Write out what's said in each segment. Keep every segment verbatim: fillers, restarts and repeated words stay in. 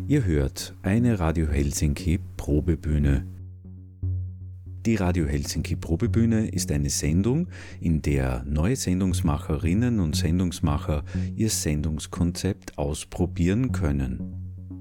Ihr hört eine Radio Helsinki Probebühne. Die Radio Helsinki Probebühne ist eine Sendung, in der neue Sendungsmacherinnen und Sendungsmacher ihr Sendungskonzept ausprobieren können.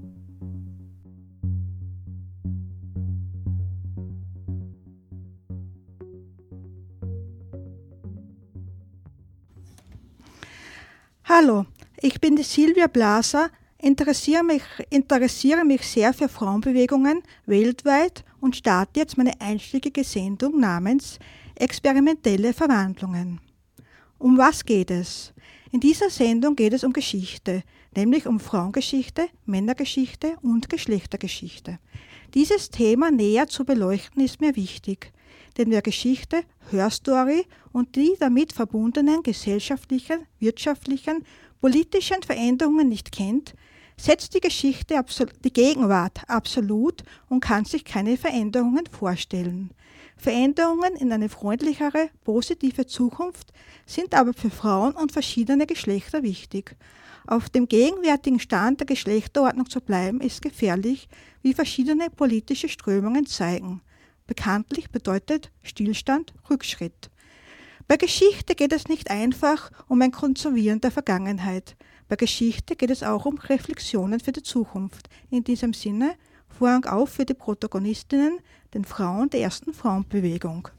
Hallo, ich bin die Silvia Blaser, interessiere mich, interessiere mich sehr für Frauenbewegungen weltweit und starte jetzt meine einschlägige Sendung namens Experimentelle Verwandlungen. Um was geht es? In dieser Sendung geht es um Geschichte, nämlich um Frauengeschichte, Männergeschichte und Geschlechtergeschichte. Dieses Thema näher zu beleuchten ist mir wichtig, denn wer Geschichte, Hörstory und die damit verbundenen gesellschaftlichen, wirtschaftlichen, politischen Veränderungen nicht kennt, setzt die Geschichte, die Gegenwart absolut und kann sich keine Veränderungen vorstellen. Veränderungen in eine freundlichere, positive Zukunft sind aber für Frauen und verschiedene Geschlechter wichtig. Auf dem gegenwärtigen Stand der Geschlechterordnung zu bleiben, ist gefährlich, wie verschiedene politische Strömungen zeigen. Bekanntlich bedeutet Stillstand Rückschritt. Bei Geschichte geht es nicht einfach um ein Konservieren der Vergangenheit. Bei Geschichte geht es auch um Reflexionen für die Zukunft. In diesem Sinne Vorhang auf für die Protagonistinnen, den Frauen der ersten Frauenbewegung.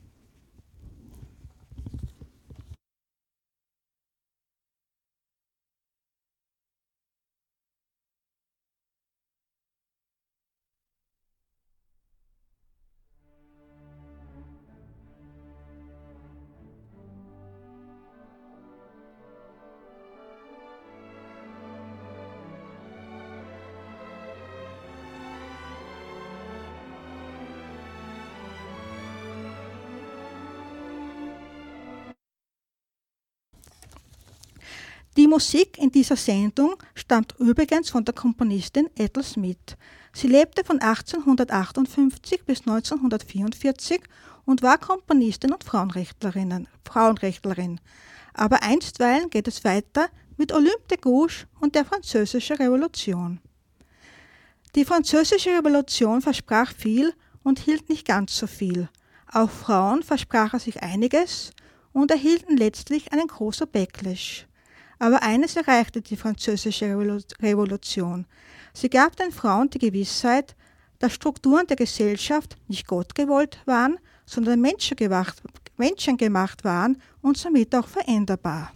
Die Musik in dieser Sendung stammt übrigens von der Komponistin Ethel Smith. Sie lebte von achtzehnhundertachtundfünfzig bis neunzehnhundertvierundvierzig und war Komponistin und Frauenrechtlerin. Frauenrechtlerin. Aber einstweilen geht es weiter mit Olympe de Gouges und der Französischen Revolution. Die Französische Revolution versprach viel und hielt nicht ganz so viel. Auch Frauen versprachen sich einiges und erhielten letztlich einen großen Backlash. Aber eines erreichte die Französische Revolution. Sie gab den Frauen die Gewissheit, dass Strukturen der Gesellschaft nicht gottgewollt waren, sondern menschengemacht, menschengemacht waren und somit auch veränderbar.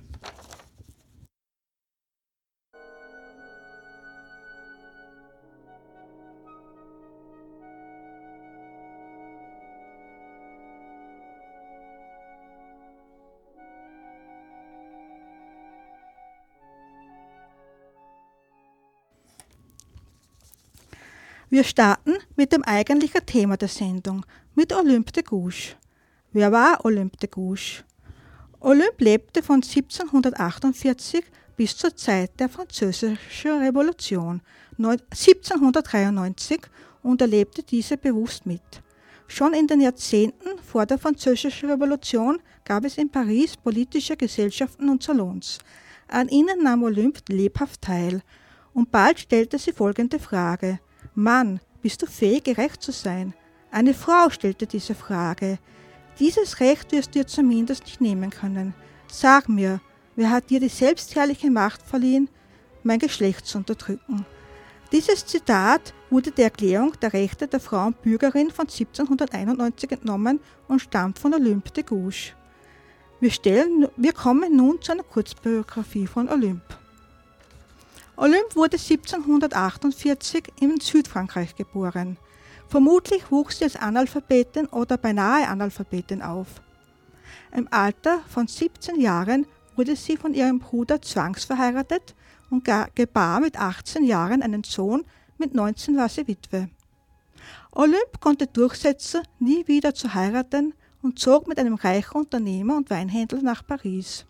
Wir starten mit dem eigentlichen Thema der Sendung, mit Olympe de Gouges. Wer war Olympe de Gouges? Olympe lebte von siebzehnhundertachtundvierzig bis zur Zeit der Französischen Revolution siebzehnhundertdreiundneunzig und erlebte diese bewusst mit. Schon in den Jahrzehnten vor der Französischen Revolution gab es in Paris politische Gesellschaften und Salons. An ihnen nahm Olympe lebhaft teil und bald stellte sie folgende Frage: Mann, bist du fähig, gerecht zu sein? Eine Frau stellte diese Frage. Dieses Recht wirst du dir zumindest nicht nehmen können. Sag mir, wer hat dir die selbstherrliche Macht verliehen, mein Geschlecht zu unterdrücken? Dieses Zitat wurde der Erklärung der Rechte der Frau und Bürgerin von siebzehnhunderteinundneunzig entnommen und stammt von Olympe de Gouges. Wir, stellen, wir kommen nun zu einer Kurzbiografie von Olympe. Olympe wurde siebzehnhundertachtundvierzig in Südfrankreich geboren. Vermutlich wuchs sie als Analphabetin oder beinahe Analphabetin auf. Im Alter von siebzehn Jahren wurde sie von ihrem Bruder zwangsverheiratet und gebar mit achtzehn Jahren einen Sohn, mit neunzehn war sie Witwe. Olympe konnte durchsetzen, nie wieder zu heiraten und zog mit einem reichen Unternehmer und Weinhändler nach Paris.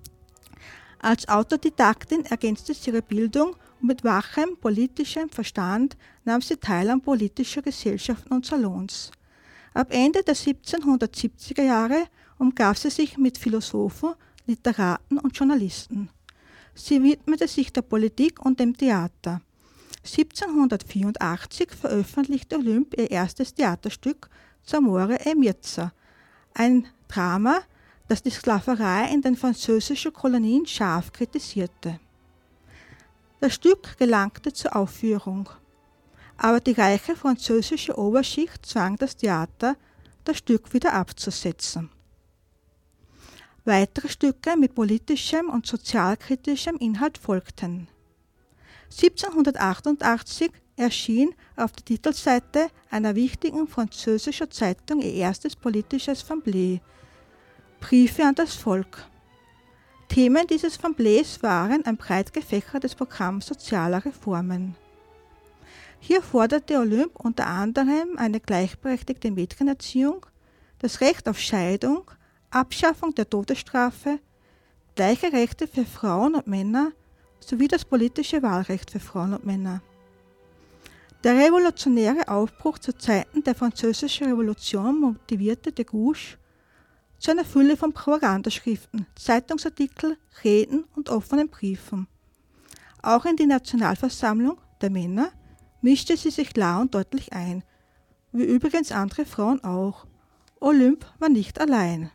Als Autodidaktin ergänzte sie ihre Bildung und mit wachem politischem Verstand nahm sie teil an politischer Gesellschaften und Salons. Ab Ende der siebzehnhundertsiebziger Jahre umgab sie sich mit Philosophen, Literaten und Journalisten. Sie widmete sich der Politik und dem Theater. siebzehnhundertvierundachtzig veröffentlichte Olymp ihr erstes Theaterstück Zamora e Mirza, ein Drama, das die Sklaverei in den französischen Kolonien scharf kritisierte. Das Stück gelangte zur Aufführung, aber die reiche französische Oberschicht zwang das Theater, das Stück wieder abzusetzen. Weitere Stücke mit politischem und sozialkritischem Inhalt folgten. siebzehnhundertachtundachtzig erschien auf der Titelseite einer wichtigen französischen Zeitung ihr erstes politisches Pamphlet, Briefe an das Volk. Themen dieses Pamphlets waren ein breit gefächertes Programm sozialer Reformen. Hier forderte Olymp unter anderem eine gleichberechtigte Mädchenerziehung, das Recht auf Scheidung, Abschaffung der Todesstrafe, gleiche Rechte für Frauen und Männer sowie das politische Wahlrecht für Frauen und Männer. Der revolutionäre Aufbruch zu Zeiten der Französischen Revolution motivierte de Gouges zu einer Fülle von Propagandaschriften, Zeitungsartikel, Reden und offenen Briefen. Auch in die Nationalversammlung der Männer mischte sie sich klar und deutlich ein, wie übrigens andere Frauen auch. Olymp war nicht allein.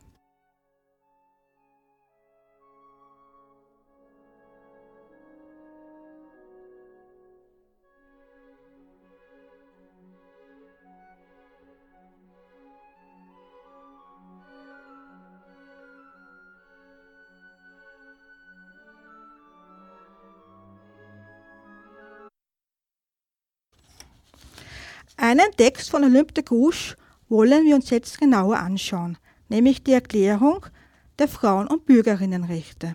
Einen Text von Olympe de Gouges wollen wir uns jetzt genauer anschauen, nämlich die Erklärung der Frauen- und Bürgerinnenrechte.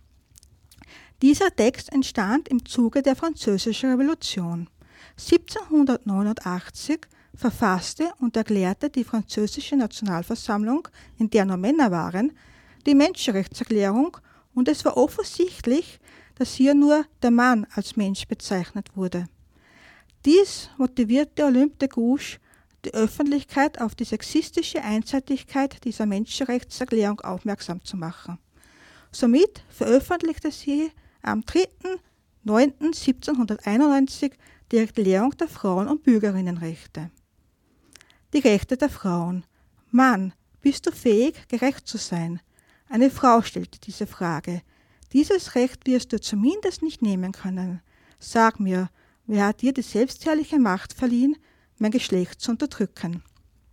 Dieser Text entstand im Zuge der Französischen Revolution. siebzehnhundertneunundachtzig verfasste und erklärte die französische Nationalversammlung, in der nur Männer waren, die Menschenrechtserklärung, und es war offensichtlich, dass hier nur der Mann als Mensch bezeichnet wurde. Dies motivierte Olympe de Gouges, die Öffentlichkeit auf die sexistische Einseitigkeit dieser Menschenrechtserklärung aufmerksam zu machen. Somit veröffentlichte sie am dritter neunter siebzehnhunderteinundneunzig die Erklärung der Frauen- und Bürgerinnenrechte. Die Rechte der Frauen. Mann, bist du fähig, gerecht zu sein? Eine Frau stellte diese Frage. Dieses Recht wirst du zumindest nicht nehmen können. Sag mir, wer hat dir die selbstherrliche Macht verliehen, mein Geschlecht zu unterdrücken?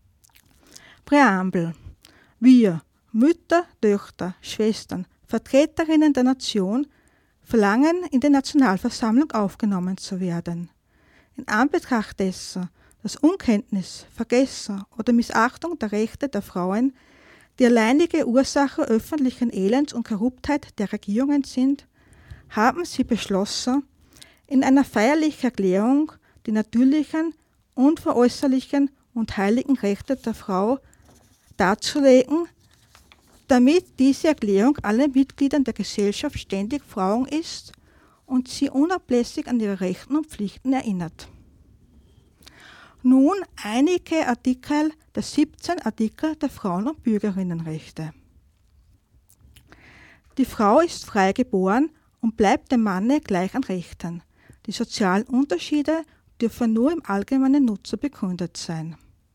Präambel. Wir, Mütter, Töchter, Schwestern, Vertreterinnen der Nation, verlangen, in die Nationalversammlung aufgenommen zu werden. In Anbetracht dessen, dass Unkenntnis, Vergessen oder Missachtung der Rechte der Frauen die alleinige Ursache öffentlichen Elends und Korruptheit der Regierungen sind, haben sie beschlossen, in einer feierlichen Erklärung die natürlichen, unveräußerlichen und heiligen Rechte der Frau darzulegen, damit diese Erklärung allen Mitgliedern der Gesellschaft ständig vor Augen ist und sie unablässig an ihre Rechte und Pflichten erinnert. Nun einige Artikel der siebzehn Artikel der Frauen- und Bürgerinnenrechte. Die Frau ist frei geboren und bleibt dem Manne gleich an Rechten. Die sozialen Unterschiede dürfen nur im allgemeinen Nutzen begründet sein.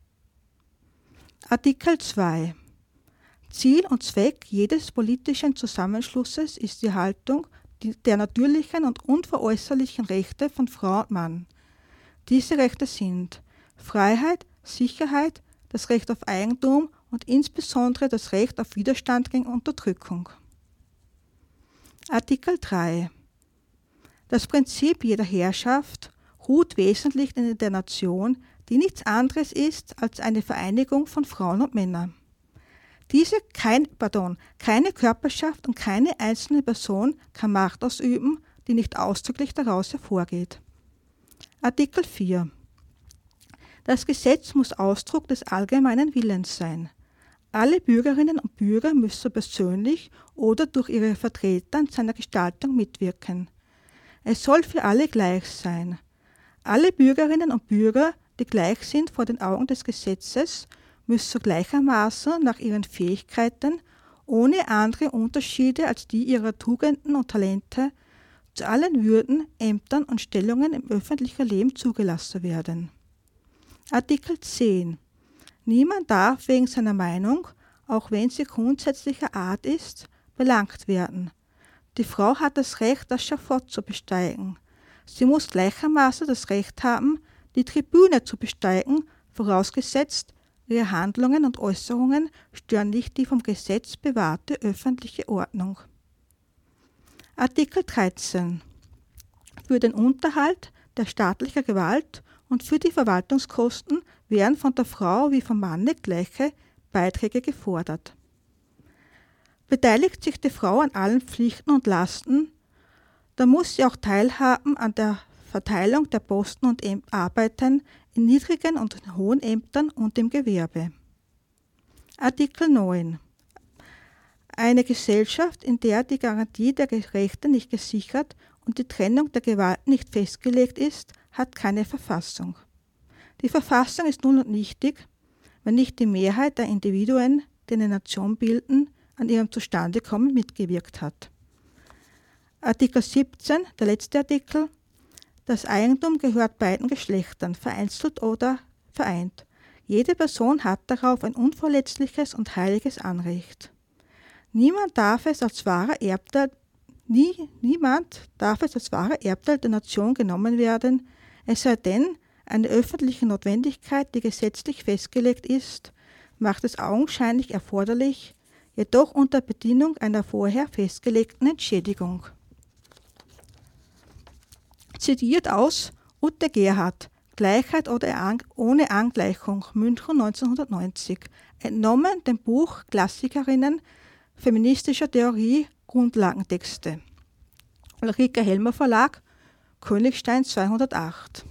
Artikel zwei. Ziel und Zweck jedes politischen Zusammenschlusses ist die Haltung der natürlichen und unveräußerlichen Rechte von Frau und Mann. Diese Rechte sind Freiheit, Sicherheit, das Recht auf Eigentum und insbesondere das Recht auf Widerstand gegen Unterdrückung. Artikel drei. Das Prinzip jeder Herrschaft ruht wesentlich in der Nation, die nichts anderes ist als eine Vereinigung von Frauen und Männern. Diese kein, pardon, keine Körperschaft und keine einzelne Person kann Macht ausüben, die nicht ausdrücklich daraus hervorgeht. Artikel vier. Das Gesetz muss Ausdruck des allgemeinen Willens sein. Alle Bürgerinnen und Bürger müssen persönlich oder durch ihre Vertreter an seiner Gestaltung mitwirken. Es soll für alle gleich sein. Alle Bürgerinnen und Bürger, die gleich sind vor den Augen des Gesetzes, müssen gleichermaßen nach ihren Fähigkeiten, ohne andere Unterschiede als die ihrer Tugenden und Talente, zu allen Würden, Ämtern und Stellungen im öffentlichen Leben zugelassen werden. Artikel zehn. Niemand darf wegen seiner Meinung, auch wenn sie grundsätzlicher Art ist, belangt werden. Die Frau hat das Recht, das Schafott zu besteigen. Sie muss gleichermaßen das Recht haben, die Tribüne zu besteigen, vorausgesetzt, ihre Handlungen und Äußerungen stören nicht die vom Gesetz bewahrte öffentliche Ordnung. Artikel dreizehn. Für den Unterhalt der staatlichen Gewalt und für die Verwaltungskosten werden von der Frau wie vom Manne gleiche Beiträge gefordert. Beteiligt sich die Frau an allen Pflichten und Lasten, dann muss sie auch teilhaben an der Verteilung der Posten und Arbeiten in niedrigen und hohen Ämtern und im Gewerbe. Artikel neun. Eine Gesellschaft, in der die Garantie der Rechte nicht gesichert und die Trennung der Gewalt nicht festgelegt ist, hat keine Verfassung. Die Verfassung ist nun und nichtig, wenn nicht die Mehrheit der Individuen, die eine Nation bilden, an ihrem Zustandekommen mitgewirkt hat. Artikel siebzehn, der letzte Artikel. Das Eigentum gehört beiden Geschlechtern, vereinzelt oder vereint. Jede Person hat darauf ein unverletzliches und heiliges Anrecht. Niemand darf es als wahrer Erbteil, nie, niemand darf es als wahrer Erbteil der Nation genommen werden, es sei denn, eine öffentliche Notwendigkeit, die gesetzlich festgelegt ist, macht es augenscheinlich erforderlich, jedoch unter Bedingung einer vorher festgelegten Entschädigung. Zitiert aus Ute Gerhard, Gleichheit oder an, ohne Angleichung, München neunzehnhundertneunzig, entnommen dem Buch Klassikerinnen feministischer Theorie, Grundlagentexte. Ulrike Helmer Verlag, Königstein zweihundertacht.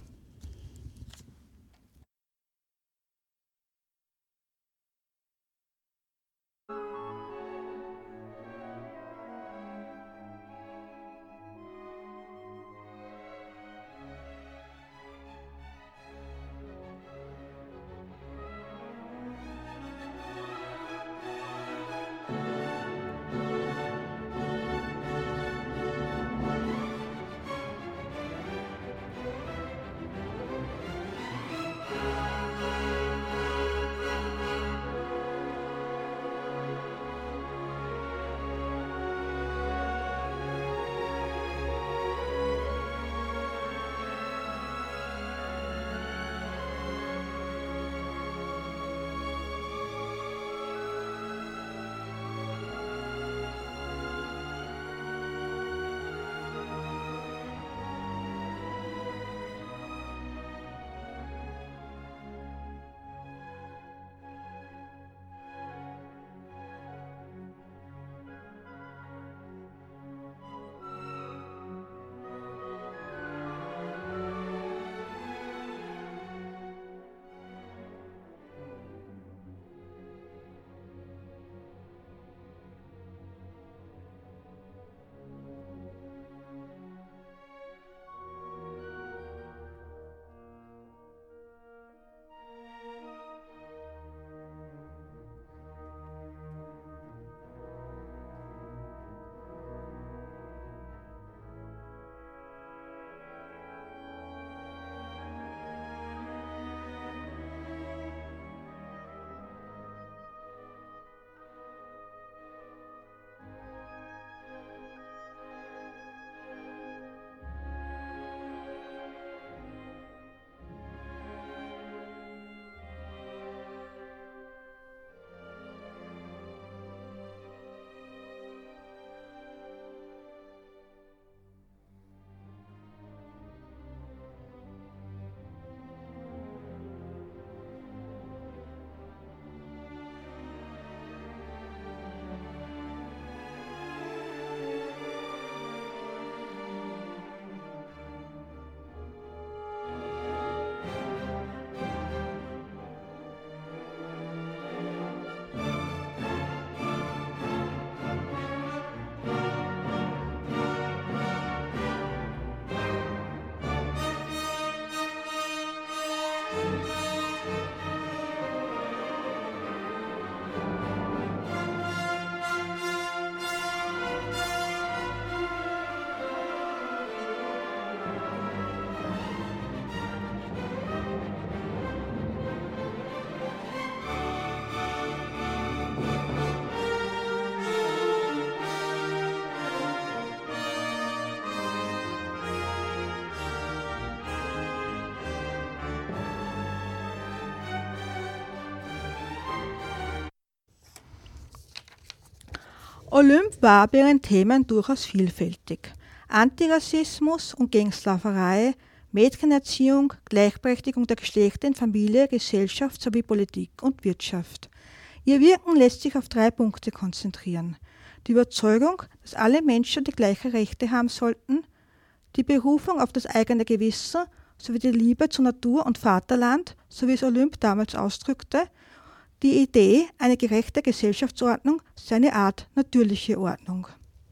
Olymp war bei ihren Themen durchaus vielfältig. Antirassismus und gegen Sklaverei, Mädchenerziehung, Gleichberechtigung der Geschlechter in Familie, Gesellschaft sowie Politik und Wirtschaft. Ihr Wirken lässt sich auf drei Punkte konzentrieren. Die Überzeugung, dass alle Menschen die gleichen Rechte haben sollten, die Berufung auf das eigene Gewissen sowie die Liebe zu Natur und Vaterland, so wie es Olymp damals ausdrückte, die Idee, eine gerechte Gesellschaftsordnung sei eine Art natürliche Ordnung.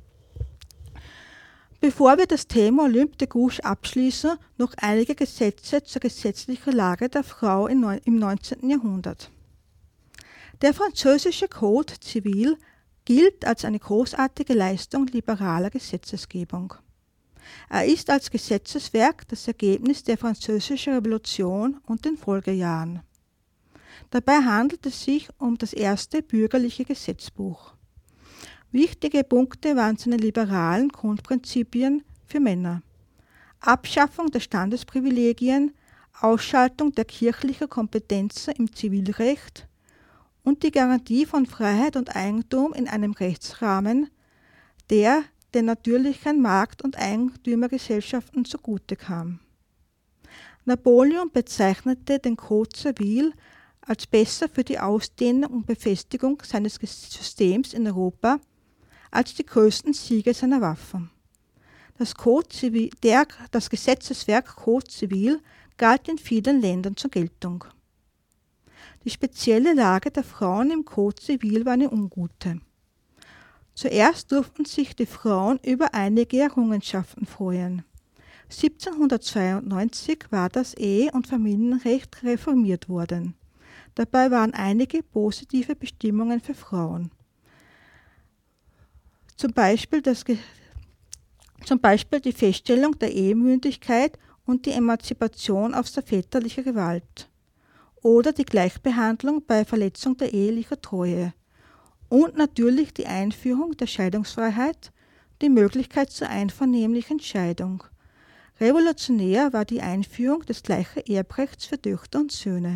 Bevor wir das Thema Olympe de Gouges abschließen, noch einige Gesetze zur gesetzlichen Lage der Frau im neunzehnten Jahrhundert. Der französische Code Civil gilt als eine großartige Leistung liberaler Gesetzesgebung. Er ist als Gesetzeswerk das Ergebnis der Französischen Revolution und den Folgejahren. Dabei handelt es sich um das erste bürgerliche Gesetzbuch. Wichtige Punkte waren seine liberalen Grundprinzipien für Männer: Abschaffung der Standesprivilegien, Ausschaltung der kirchlichen Kompetenzen im Zivilrecht und die Garantie von Freiheit und Eigentum in einem Rechtsrahmen, der den natürlichen Markt- und Eigentümergesellschaften zugute kam. Napoleon bezeichnete den Code Civil als besser für die Ausdehnung und Befestigung seines Systems in Europa als die größten Siege seiner Waffen. Das, Code Civil, der, das Gesetzeswerk Code Civil galt in vielen Ländern zur Geltung. Die spezielle Lage der Frauen im Code Civil war eine ungute. Zuerst durften sich die Frauen über einige Errungenschaften freuen. siebzehnhundertzweiundneunzig war das Ehe- und Familienrecht reformiert worden. Dabei waren einige positive Bestimmungen für Frauen. Zum Beispiel, das, zum Beispiel die Feststellung der Ehemündigkeit und die Emanzipation aus der väterlichen Gewalt. Oder die Gleichbehandlung bei Verletzung der ehelichen Treue. Und natürlich die Einführung der Scheidungsfreiheit, die Möglichkeit zur einvernehmlichen Scheidung. Revolutionär war die Einführung des gleichen Erbrechts für Töchter und Söhne.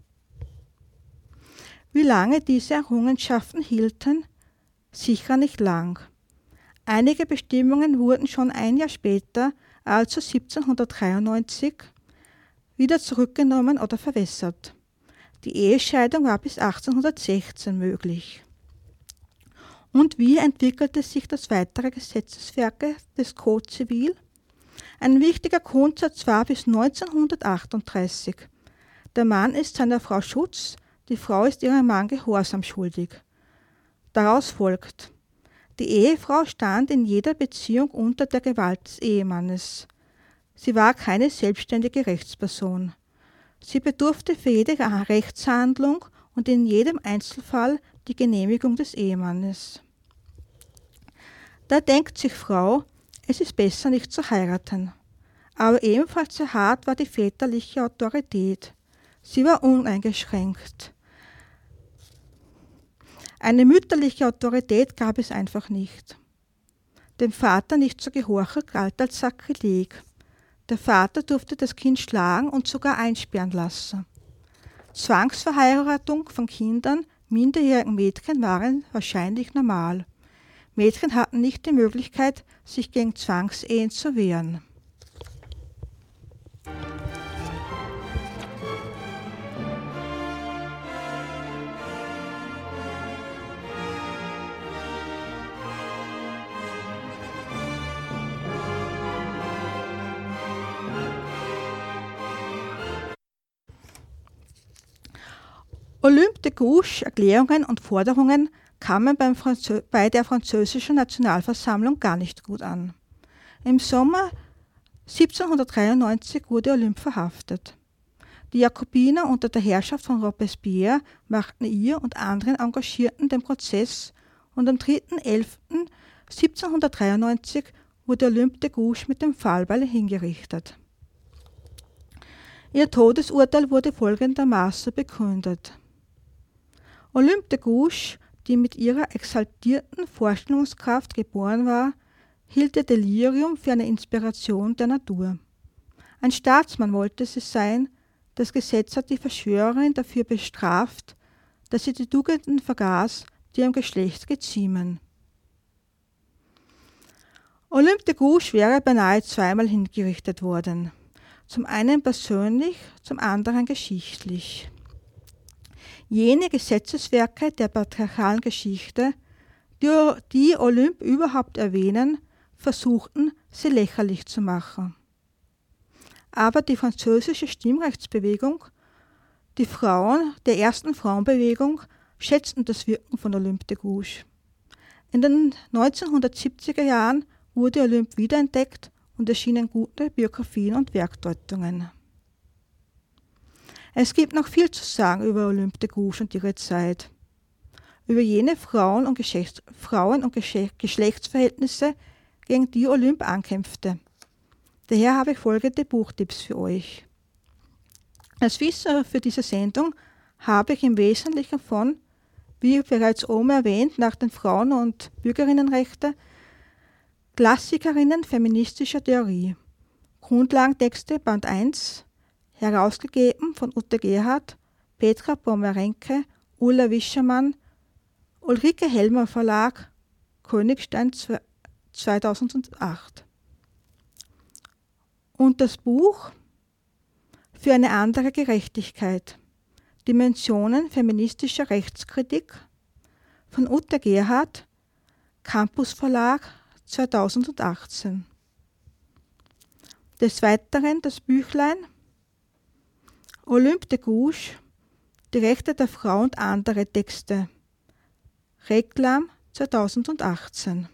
Wie lange diese Errungenschaften hielten? Sicher nicht lang. Einige Bestimmungen wurden schon ein Jahr später, also siebzehnhundertdreiundneunzig, wieder zurückgenommen oder verwässert. Die Ehescheidung war bis achtzehnhundertsechzehn möglich. Und wie entwickelte sich das weitere Gesetzeswerk des Code Civil? Ein wichtiger Grundsatz war bis neunzehnhundertachtunddreißig: Der Mann ist seiner Frau Schutz, die Frau ist ihrem Mann Gehorsam schuldig. Daraus folgt: Die Ehefrau stand in jeder Beziehung unter der Gewalt des Ehemannes. Sie war keine selbstständige Rechtsperson. Sie bedurfte für jede Rechtshandlung und in jedem Einzelfall die Genehmigung des Ehemannes. Da denkt sich Frau, es ist besser nicht zu heiraten. Aber ebenfalls sehr hart war die väterliche Autorität. Sie war uneingeschränkt. Eine mütterliche Autorität gab es einfach nicht. Dem Vater nicht zu gehorchen galt als Sakrileg. Der Vater durfte das Kind schlagen und sogar einsperren lassen. Zwangsverheiratung von Kindern, minderjährigen Mädchen waren wahrscheinlich normal. Mädchen hatten nicht die Möglichkeit, sich gegen Zwangsehen zu wehren. Olympe de Gouges Erklärungen und Forderungen kamen beim Franzö- bei der französischen Nationalversammlung gar nicht gut an. Im Sommer siebzehnhundertdreiundneunzig wurde Olympe verhaftet. Die Jakobiner unter der Herrschaft von Robespierre machten ihr und anderen Engagierten den Prozess und am dritten elften siebzehnhundertdreiundneunzig wurde Olympe de Gouges mit dem Fallbeil hingerichtet. Ihr Todesurteil wurde folgendermaßen begründet: Olympe de Gouges, die mit ihrer exaltierten Vorstellungskraft geboren war, hielt ihr Delirium für eine Inspiration der Natur. Ein Staatsmann wollte sie sein, das Gesetz hat die Verschwörerin dafür bestraft, dass sie die Tugenden vergaß, die ihrem Geschlecht geziemen. Olympe de Gouges wäre beinahe zweimal hingerichtet worden. Zum einen persönlich, zum anderen geschichtlich. Jene Gesetzeswerke der patriarchalen Geschichte, die, die Olympe überhaupt erwähnen, versuchten, sie lächerlich zu machen. Aber die französische Stimmrechtsbewegung, die Frauen der ersten Frauenbewegung, schätzten das Wirken von Olympe de Gouges. In den neunzehnhundertsiebziger Jahren wurde Olympe wiederentdeckt und erschienen gute Biografien und Werkdeutungen. Es gibt noch viel zu sagen über Olympe de Gouges und ihre Zeit. Über jene Frauen- und, Geschlechts- Frauen und Geschlechtsverhältnisse, gegen die Olympe ankämpfte. Daher habe ich folgende Buchtipps für euch. Als Wissen für diese Sendung habe ich im Wesentlichen von, wie bereits oben erwähnt, nach den Frauen- und Bürgerinnenrechten, Klassikerinnen feministischer Theorie, Grundlagentexte Band eins, herausgegeben von Ute Gerhardt, Petra Pomerenke, Ulla Wischermann, Ulrike Helmer Verlag, Königstein zweitausendacht. Und das Buch Für eine andere Gerechtigkeit, Dimensionen feministischer Rechtskritik von Ute Gerhardt, Campus Verlag zweitausendachtzehn. Des Weiteren das Büchlein Olympe de Gouges, die Rechte der Frau und andere Texte, Reklam zweitausendachtzehn.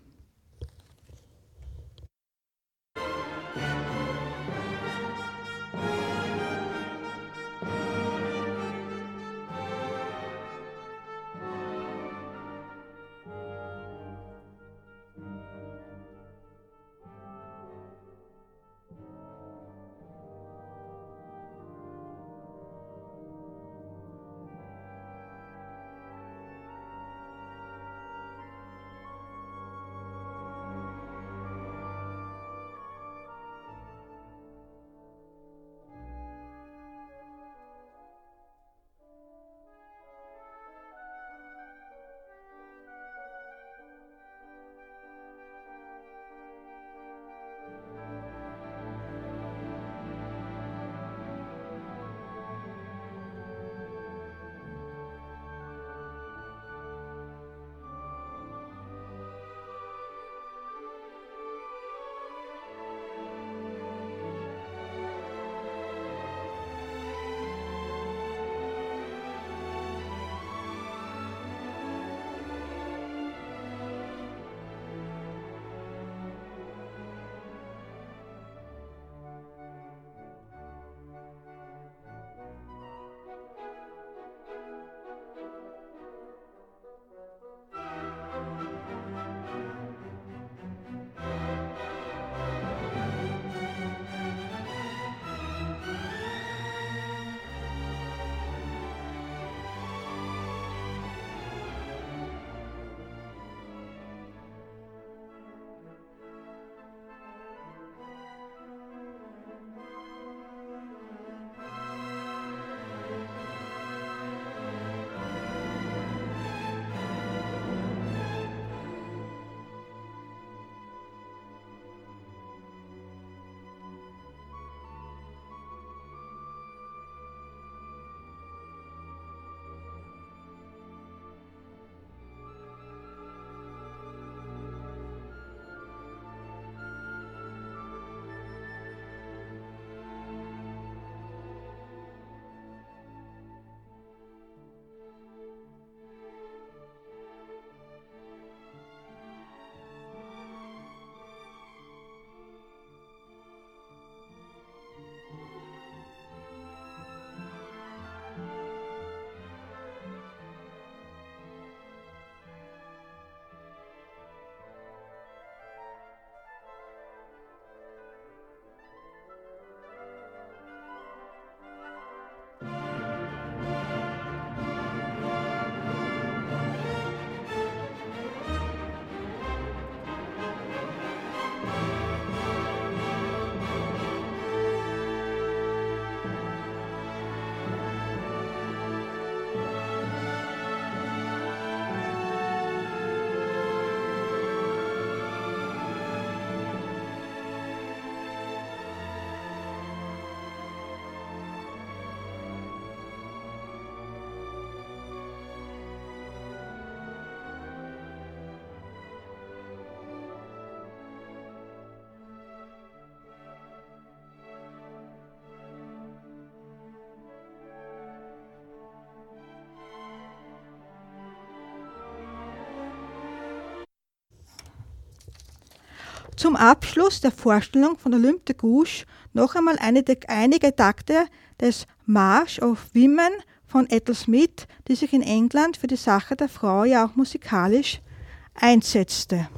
Zum Abschluss der Vorstellung von Olympe de Gouges noch einmal einige, einige Takte des March of Women von Ethel Smyth, die sich in England für die Sache der Frau ja auch musikalisch einsetzte.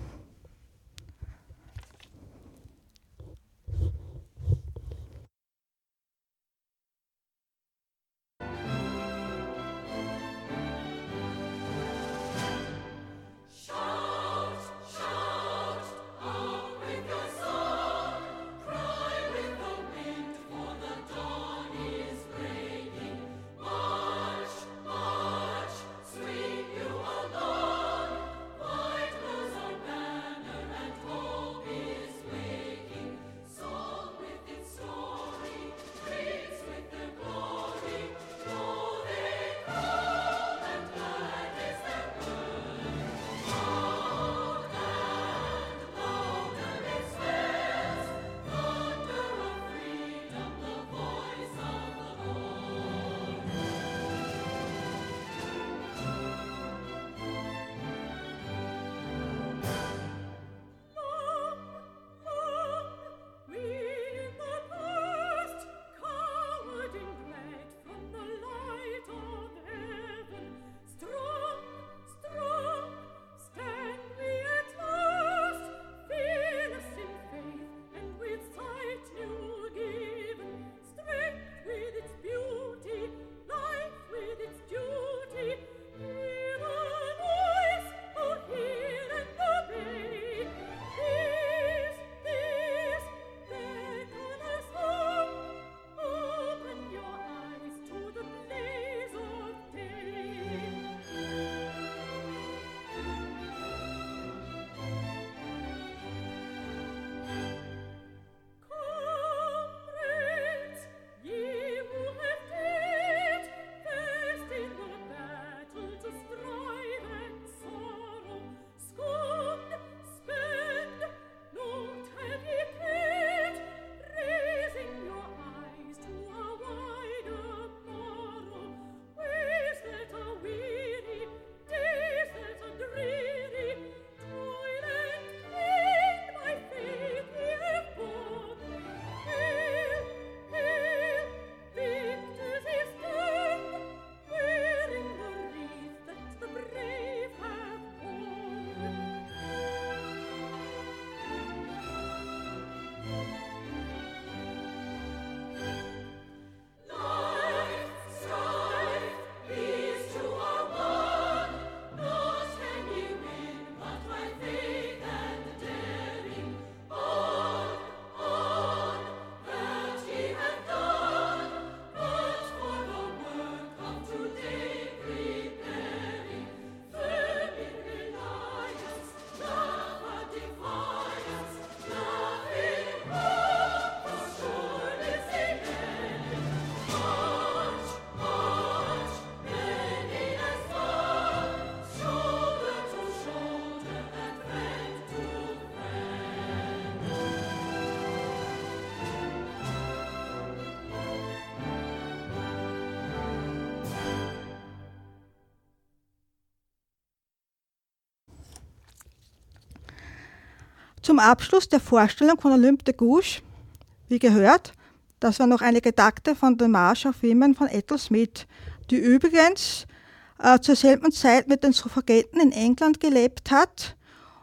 Zum Abschluss der Vorstellung von Olympe de Gouges, wie gehört, das waren noch einige Takte von The March of Women von Ethel Smyth, die übrigens äh, zur selben Zeit mit den Suffragetten in England gelebt hat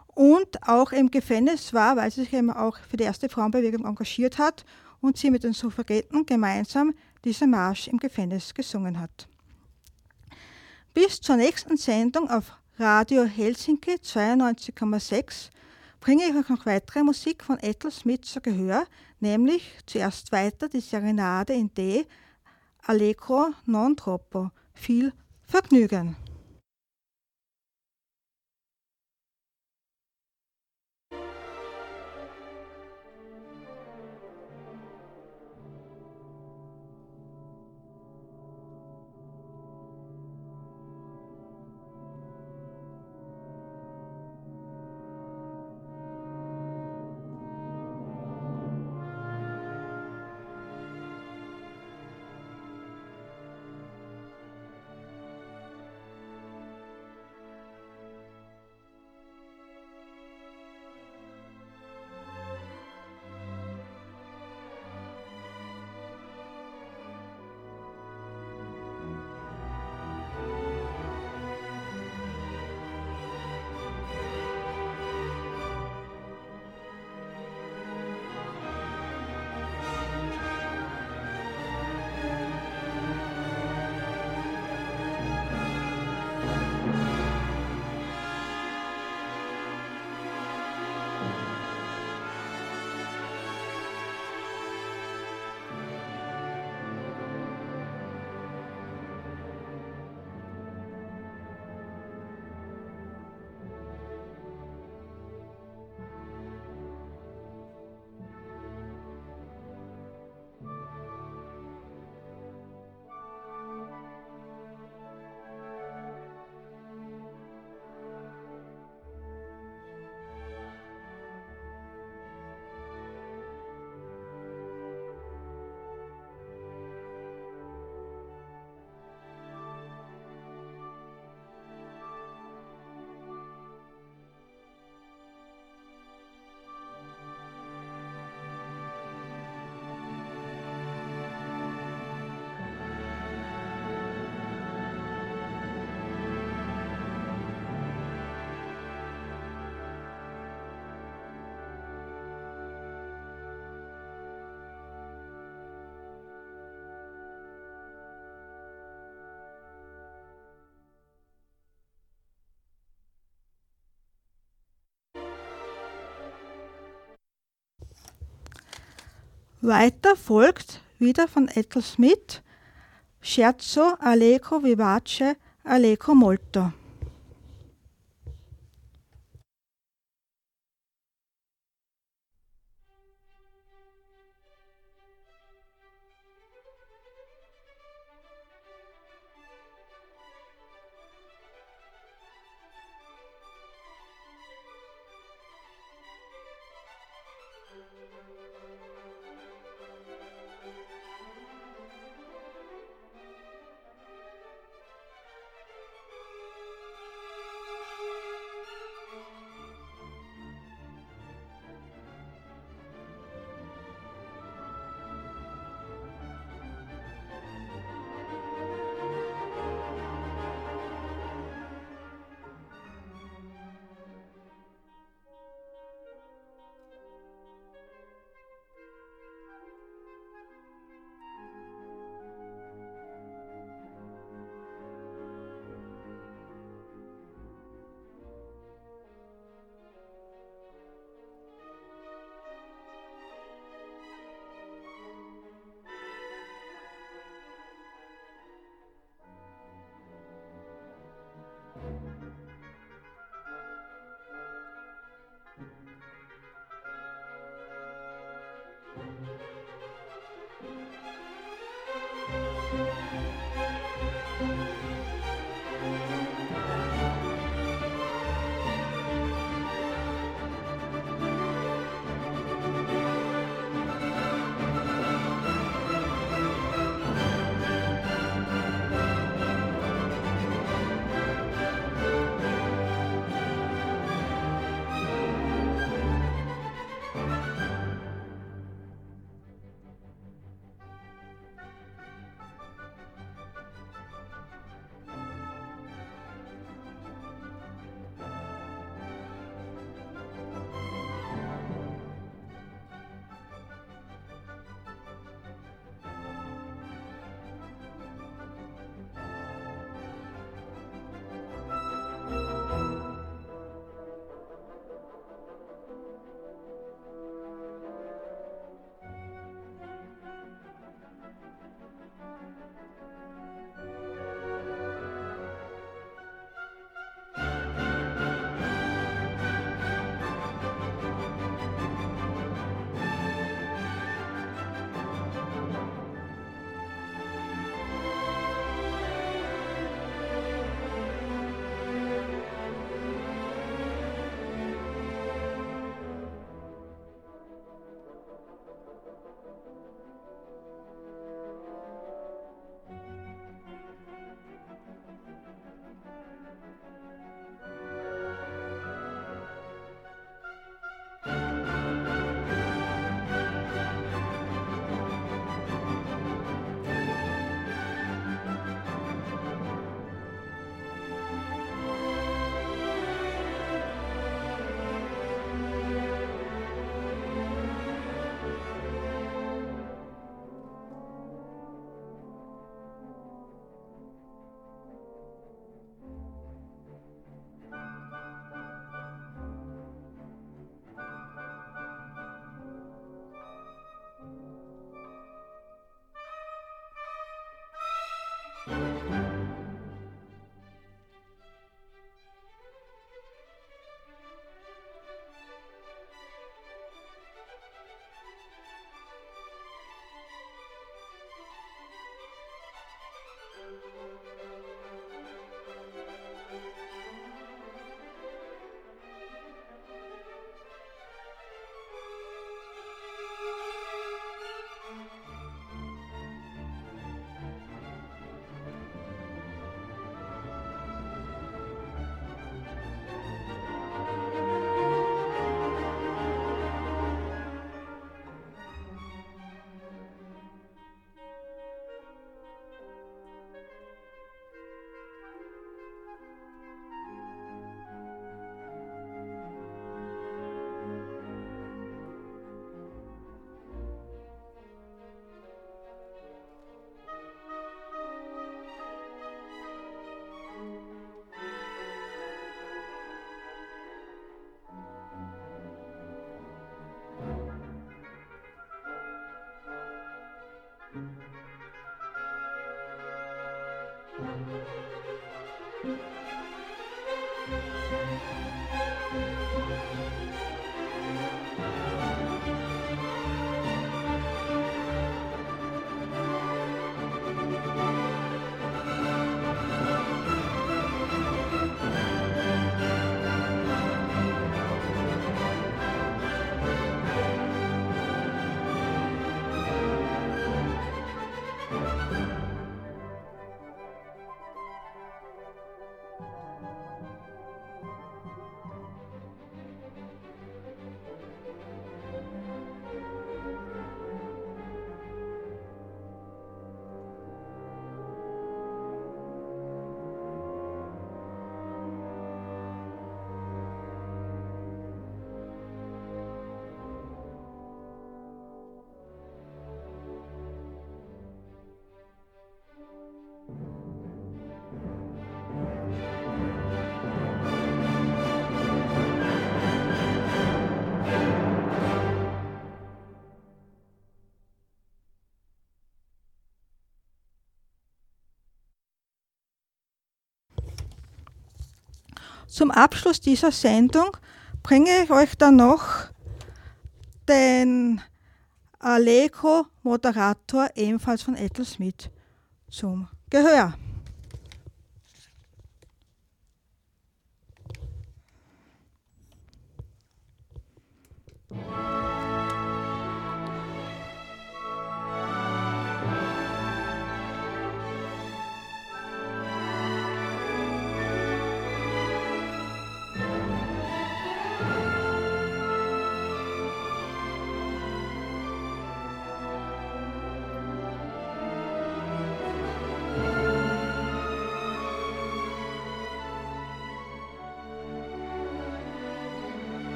und auch im Gefängnis war, weil sie sich eben auch für die erste Frauenbewegung engagiert hat und sie mit den Suffragetten gemeinsam diese Marsch im Gefängnis gesungen hat. Bis zur nächsten Sendung auf Radio Helsinki zweiundneunzig Komma sechs bringe ich euch noch weitere Musik von Ethel Smyth zu Gehör, nämlich zuerst weiter die Serenade in D, Allegro non troppo. Viel Vergnügen! Weiter folgt wieder von Ethel Smith Scherzo allegro vivace allegro molto. Zum Abschluss dieser Sendung bringe ich euch dann noch den Allegro-Moderator, ebenfalls von Ethel Smith, zum Gehör.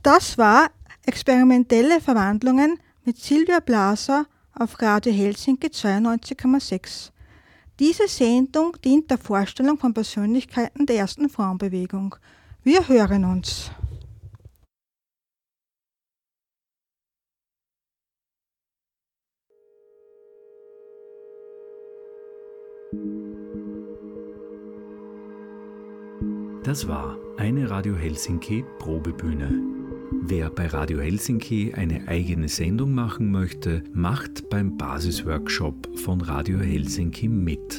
Das war Experimentelle Verwandlungen mit Silvia Blaser auf Radio Helsinki zweiundneunzig Komma sechs. Diese Sendung dient der Vorstellung von Persönlichkeiten der ersten Frauenbewegung. Wir hören uns. Das war eine Radio Helsinki Probebühne. Wer bei Radio Helsinki eine eigene Sendung machen möchte, macht beim Basisworkshop von Radio Helsinki mit.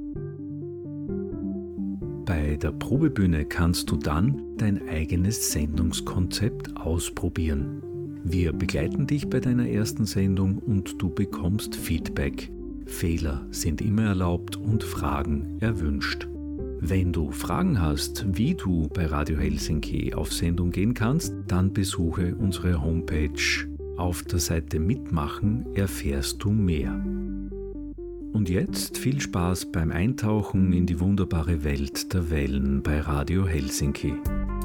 Bei der Probebühne kannst du dann dein eigenes Sendungskonzept ausprobieren. Wir begleiten dich bei deiner ersten Sendung und du bekommst Feedback. Fehler sind immer erlaubt und Fragen erwünscht. Wenn du Fragen hast, wie du bei Radio Helsinki auf Sendung gehen kannst, dann besuche unsere Homepage. Auf der Seite Mitmachen erfährst du mehr. Und jetzt viel Spaß beim Eintauchen in die wunderbare Welt der Wellen bei Radio Helsinki.